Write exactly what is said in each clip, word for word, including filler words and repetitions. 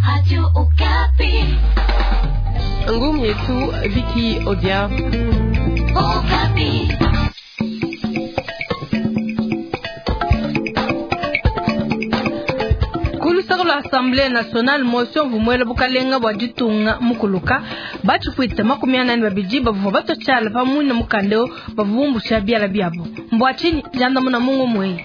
Radio Okapi. Ngum yetu Vicky Odia. Okapi. L'Assemblée nationale motion vumwele bukalenga wajitunga mukuluka bachi fuita makumi anani babiji bavu bato chala pamuna mukandeo bavumbu shabiala biabo mbwachini janda muna mungu mwe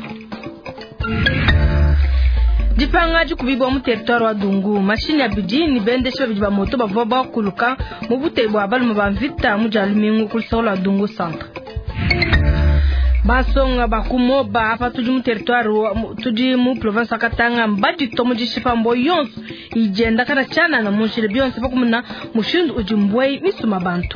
dipangaji kubibwa mu territoire wa Dungu machine ya biji ni bendesho bijiba moto bavu bakuluka mu butebo abalu mu bamvita mu jalumingu kulisola wa Dungu centre. Basonga bakumo ba apa tuji mu territoire tuji mu province Katanga mbadi tomu jishipa mboyons ijenda kana chana na munshire bionse bakumuna mushindu ujimbwei misuma bantu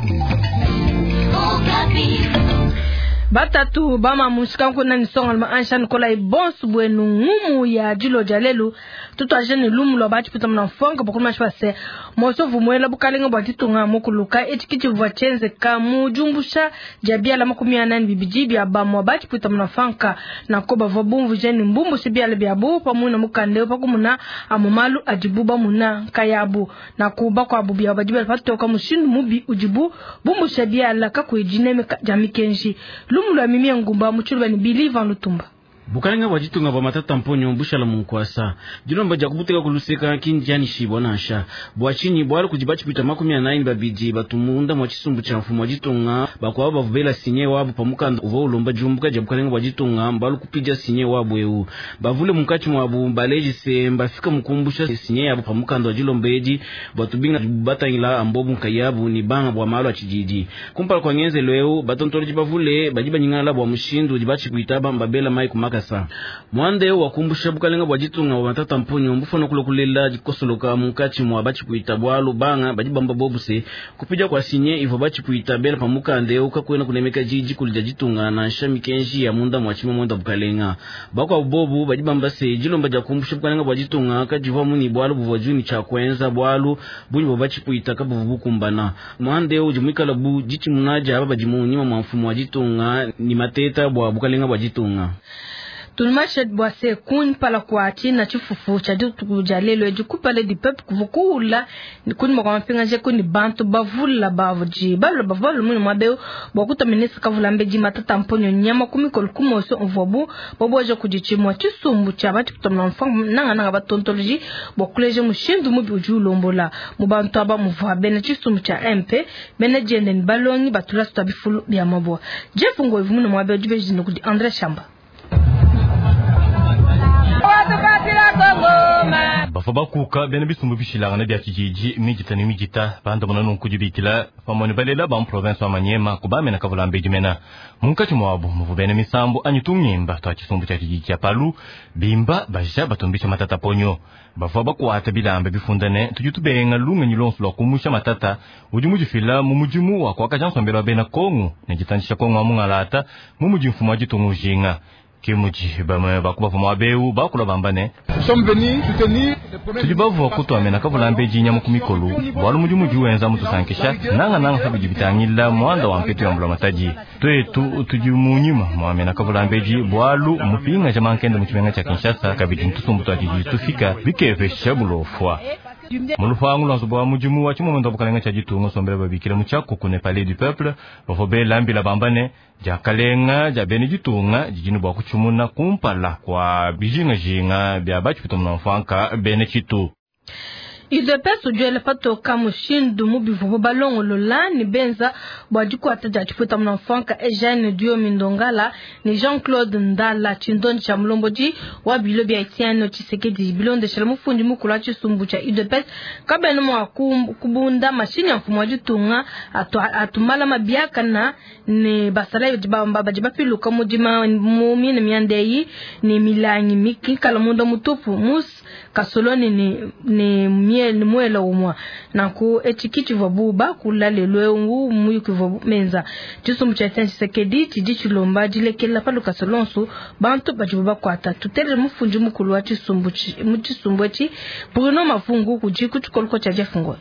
batatu bama mushika kuna nisonga ma anshan kola ibons bwenu ngumu ya jilo jalelu tuto ajene lumu lo bachi puta mna fonga bakuma shwase moso vumwela bukalenga bwatitunga mukuluka etikiti vwachenze ka mujumbusha jabia la makumi anani bibijibi abamo bachi puta mna fanka na koba vobumvu jeni mbumbu sibia le biabu pamuna mukande pakumuna amumalu ajibuba muna kayabu na kuba kwa bubi abajibu patoka mushindu mubi ujibu bumbu shabia la kakujineme jamikenji lumu la mimi ngumba muchulwa ni believe en lutumba bukalenga wajitunga ba matata mponyo mbusha la munkwasa jilomba jakubuteka kuluseka kinjani shibonasha bwachini bwalo kujibachi pita makumi anaini babiji batumunda mwachisumbu cha mfumo wajitunga bakwa bavubela sinye wabo pamukanda uva ulomba jumbuka jabukalenga wajitunga mbalu kupija sinye wabo eu bavule mukachi mwabu mbaleji se mbafika mkumbusha sinye yabo pamukanda wajilombeji batubinga bata ila ambobu nkayabu ni banga bwa malo achijiji kumpala kwa ngenze lweu batontoli jibavule bajiba nyingala bwa mshindu jibachi kuitaba mbabela mai kumaka sa mwande wakumbusha bukalenga bwajitunga wa matata mponyo mbufono kulokulela jikosoloka mukachi mwa bachi kuita bwalo banga bajibamba bobuse kupija kwa sinye ivo bachi kuita bela pamukande ukakwena kunemeka jiji kulijajitunga na shamikenji ya munda mwachima mwanda bukalenga bakwa bobu bajibamba se jilomba jakumbusha bukalenga bwajitunga kajiva muni bwalo buvajuni cha kwenza bwalo bunyi bachi kuita kabuvu kumbana mwande ujimwikala bu jichi munaja aba bajimunyima mfumo wajitunga ni mateta bwa bukalenga bwajitunga tulmashed bwase kun pala kwa china chifufu cha jutu jalelo ejukupale di pep kuvukula kun mwa mpinga je kun bantu bavula bavuji balo bavolo mun mabeo bokuta minisa kavula mbeji matata mponyo nyama kumikol kumoso mvobu bobo je kujichimwa chisumbu cha bati kutomna mfang nanga nanga batontoloji bokuleje mushindu mubi ujulombola mubantu aba muvabe na chisumbu cha M P benejende balongi batula stabifulu bya mabo jefungo ivumu mabeo jubeji nokudi Andre Shamba bafaba kuka bene bisumbu bishilanga na bya kijiji mijita ni mijita banda mona nkujibikila famoni balela ba province wa Manyema kubame na kavula mbeji mena munkachi mwabo muvubene misambu anyitungimba twa chisumbu cha kijiji cha Palu bimba baja batumbisha matata ponyo bafaba kuata bilambe bifundane tujutubenga lunga nyilonso lwa kumusha matata ujumujifila mumujimu wa kwa kajansombelwa bena kongu nejitanisha kongu amungalata mumujimfumo ajitungu jinga kimuji bama bakuba fuma beu bakula bambane tulibavu kutwa mena kavula mbeji nyamu kumikolu bwalu mujumu juwenza mutu sankisha nanga nanga sabiji bitangila mwanda wa mpetu ya mbula mataji twetu tujimunyima mwamena kavula mbeji bwalu mupinga jamankenda mchimenga cha Kinshasa kabidi ntusumbutu ajiji tufika bikeve shabulofwa mulufangu lanzo bwa mujumu wa chimo ndo bukalenga cha jitungo sombele babikira muchako kune palais du peuple bafobe lambi la bambane jakalenga jabeni jitunga jijinu bwa kuchumuna kumpala kwa bijinga jinga bya bachi pitomna mfanka bene chitu Ize peso juele pato kamushindu mubivu balongo lola ni benza bwajiku ataja chifuta mnafanka Eugène Dio Mindongala ni Jean-Claude Ndala chindoni cha mlomboji wa bilobi haitiano Tshisekedi bilonde shela mufundi mukula chisumbu cha Ize peso kabeno mwa kubunda mashini ya mfumo wajitunga atu, atumala mabiaka na ni basala yojibamba bajiba piluka mujima mumi ni miandeyi ni milangi miki kalamundo mutupu mus kasoloni ni ni miel mwela umwa na ku etikiti vabuba kulale lwengu muyuki menza tisumbu cha Tshisekedi tidichi lomba dilekela palu kasolonsu bantu bajibuba kwata tutere mufunji mukulu wa chisumbu chisumbu chi Bruno Mafungu kujiku tukolko cha jefungo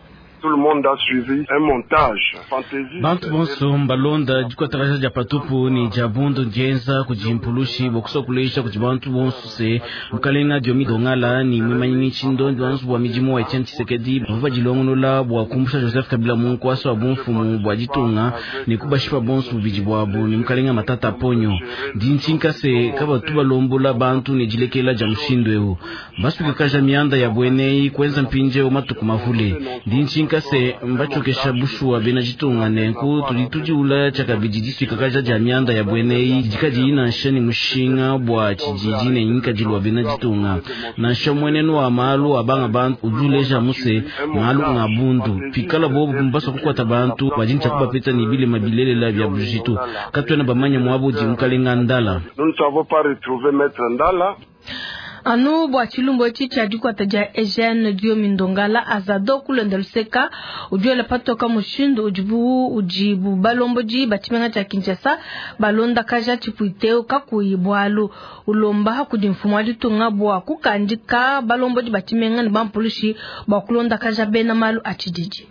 tout le monde a suivi un montage fantasy. Bantu bonso mbalonda jiko taraja ja patupu ni jabundo njenza kujimpulushi bokuso kulesha kujibantu bonso se mkalenga diomi dongala ni mwemanyi chindo bonso bwa mijimo wa Etienne Tshisekedi bava jilongo la bwa kumbusha Joseph Kabila mungu aso abunfumu bwa jitunga ni kubashipa bonso bijibwabo ni mkalenga matata ponyo dinchinka se kaba tuba lombola bantu ni jilekela jamshindweo baswika kaja mianda ya bwenei kwenza mpinje o matuku mavule dinchinka se mbachokesha bushwa bena jitunga nenku tulituji ula chakabijiji kakaja jamianda ya bwenei jikaji ina shani mushinga bwa chijiji ne nyika jilwa bena jitunga na shamweneno wa malu abanga bantu ujuleja muse malu ngabundu pikala bobu mbaso kukwata bantu bajincha kuba peta ni bile mabilele la vya bujitu katwena bamanya mwabo jimkalenga ndala. Nous ne savons pas retrouver maître Ndala. Anu bwa chilumbo chicha jiko ataja Eugène Diomi Ndongala azado kulendeluseka ujuele patoka mushindu ujibu ujibu balomboji batimenga cha Kinshasa balonda kaja chipuiteo kakuyibwalu ulomba hakudi mfumo alitunga bwa kukandika balomboji batimenga ni bampulushi bwa kulonda kaja bena malu achijiji.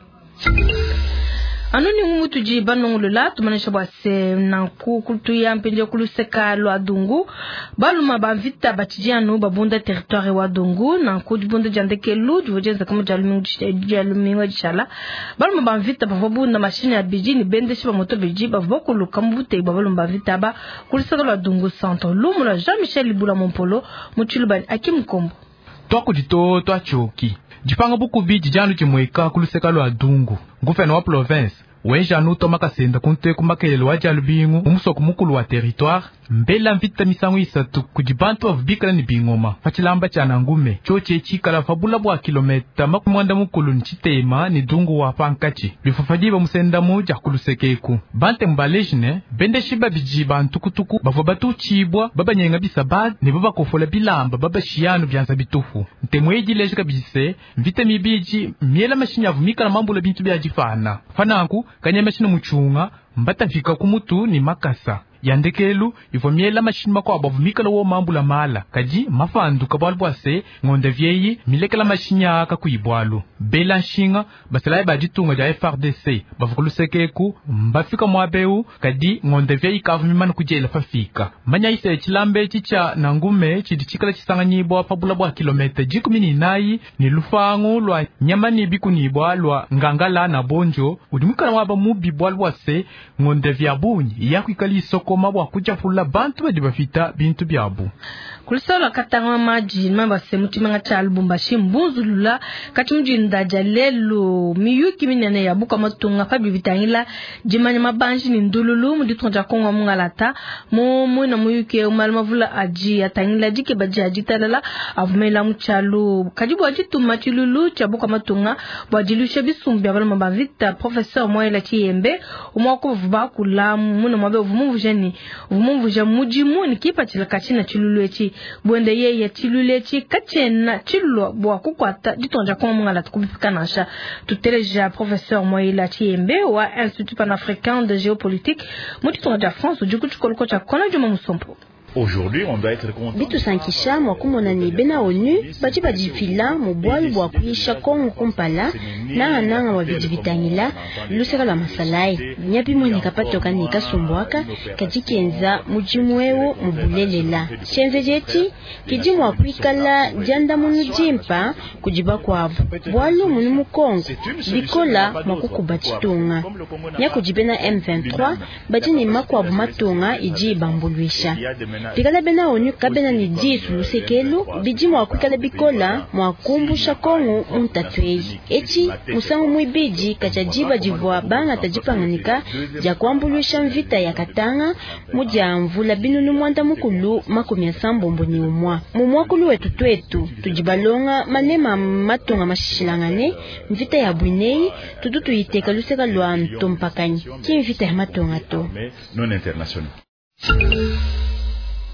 Anu ni mumutu jiba nongulula tumanisha bwa se nanku kultuya mpenje kuluseka lo adungu baluma bavita batijianu babunda territoire wa dungu nanku dibunda jandeke lu jujenza kama jalumingu jalumingu jishala baluma bavita bavobunda mashine ya biji ni bende shiba moto biji bavokulu kambute babaluma bavita ba kuluseka lo adungu centre lumula Jean-Michel Libula Mompolo muchulubani akimkombo toko dito to achoki jipanga buku biji janu chimweka kuluseka lo adungu gouverneur wa province wenja nu toma kasenda kunte kumakelelo wa jalubingu umusoko mukulu wa territoire mbela mvita misango isatu kujibantu avubikala ni bingoma fachilamba cha nangume choche chikala fabula bwa kilometa makumwanda mukulu nchitema ni dungu wa pankachi bifafadiba musenda muja kulusekeku bante mbalejne bende shiba bijiba ntukutuku bavo batu chibwa baba nyenga bisabad ni baba kofola bilamba baba shianu byanza bitufu ntemweji lejika bise mvita mibiji miela mashinya avumikala mambula bintu bya jifana fananku kanyama shino muchunga mbata fika kumutu ni makasa yandekelu ivomiela mashini mako abavumikala wo mambula mala kaji mafandu kabalbwase ngonde vieyi milekela mashinya aka kuibwalu bela nshinga basalaye bajitunga ja F R D C bavukulusekeku mbafika mwabeu kadi ngonde vieyi kavumimana kujela fafika manya ise chilambe chicha nangume chidichikala chisanganyibwa fabula bwa kilometa jikumi ni nayi ni lufangu lwa nyamani bikunibwa lwa ngangala na bonjo udimikala waba mubi bwalbwase ngonde vyabunyi yakwikali isoko mabwa kujafula bantu badi bafita bintu byabu kulisala katanga maji mamba semutimanga cha albumba shimbunzulula kati mjinda jalelo miyuki minene ya buka matunga fabi vitangila jimanya mabanji ni ndululu muditonja kongo mungalata mu mwina muyuki umalma vula aji atangila jike baji ajitalala avumela mchalu kajibu ajitu machilulu cha buka matunga wajilushe bisumbi abala mabavita professeur Moela Chiyembe umwako vuba kula muna mabe uvumu jeni uvumu ja mujimu ni kipa chilakachina chilulu echi bwende ye ya chilulu echi kachena chilulu bwa kukwata ditonja kwa mungala tukubipika nasha tuteleja professeur Moela Chiyembe wa Institut Panafricain de Géopolitique mutitonja France ujuku chukoloko cha kona juma musompo. Aujourd'hui, on doit être content. Bitu sankisha mwakumonani bena onu baji baji fila mubwalu bwa kuisha kongo kumpala na ananga wa bijibitangila luseka la masalai nyapi mwenye kapatoka ni kasumbwaka kajikenza mujimwewo mubulelela chenze jeti kijimu wa kuikala janda munu jimpa kujiba kwavu bwalu munu mukongo bikola mwakuku bachitunga nya kujibena M vingt-trois baji ni makwabu matunga iji bambulwisha bikala bena onu kabena ni jisu lusekelu bijimu wa kuikala bikola mwakumbusha kongo untatwei echi musangu mwibiji kachajiba jivwa banga tajipanganika ja kuambuluisha mvita ya katanga muja mvula binunu mwanda mukulu makumi ya sambombo ni umwa mumwakulu wetu twetu tujibalonga manema matonga mashishilangane mvita ya bwinei tututu yiteka luseka lwa ntompakanyi ki mvita ya matonga to non international.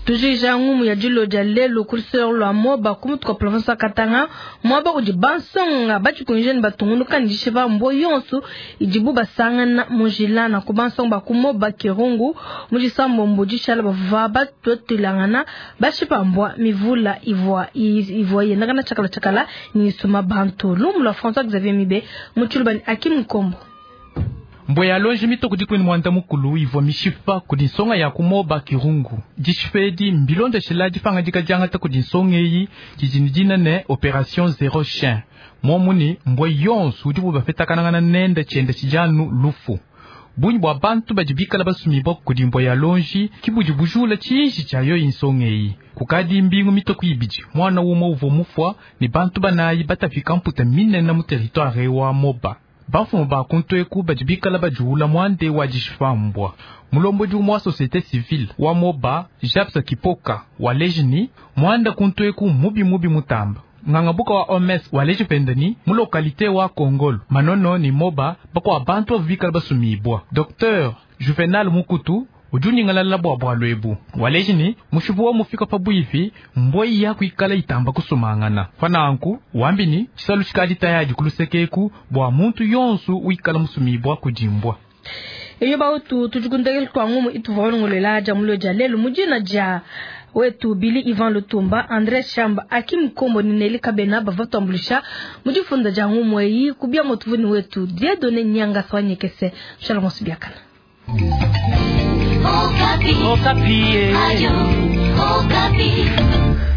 tujija ngumu ya jilo jalelo kuliselo lwa moba kumutuka province Katanga moba uji bansonga bachi kunjeni batungunu kanjishe ba mbo yonsu ijibu basangana mujilana kubansonga kumoba kirungu mujisambo mbujishala bava batotulangana bashipa mbwa mivula ivwa ivwa yenagana chakala chakala ni suma bantu lumula François Xavier Mibe muchulubani Akim Kombo Mboya lonji mitoko dikwini mwanda mukulu ivo mishifa kudinsonga ya kumoba kirungu. Jishfedi mbilonda shila jifanga jika jangata kudinsonga yi jijinijina ne Operation Zero Chien. Mwomuni mboya yonsu ujibu bafeta kanangana nenda chenda chijanu lufu. Bunyi bwa bantu bajibika la basumibo kudimbo ya lonji kibujibujula chiishi chayo insonga yi. Kukadi mbingu mitoko ibiji mwana umo uvo mufwa ni bantu banayi batafika mputa mine na mu territoire wa moba. Bafumu ba kuntoeku bajibika la bajuula mwande wa jishfambwa. Mulombo jumu wa societe civile wa moba Japsa Kipoka wa lejini mwanda kuntoeku mubi mubi mutamba. Ngangabuka wa O M S wa leji pendani mulokalite wa Kongolo. Manono ni moba bako wa bantu wa vika la basumibwa. Docteur Juvenal Mukutu ujuni ngalala bwa bwa lwebu. Walejini mushubu wa mufika pabu hivi mboi ya kuikala itamba kusumangana. Fana anku wambini chisalu chikadi tayaji kulusekeku bwa muntu yonsu uikala musumibwa kujimbwa. Iyo ba utu tujukundegel kwa ngumu itu vaonongolela jamulo jalelu mujina ja wetu Billy Ivan Lutumba André Chamba Akim Kombo ni Neli Kabena bavato ambulisha mujifunda jangumu yi kubia motuvuni wetu Diedone Nyanga swanye kese shalom sibiakana. Okapi. Okapi. Ayo. Okapi.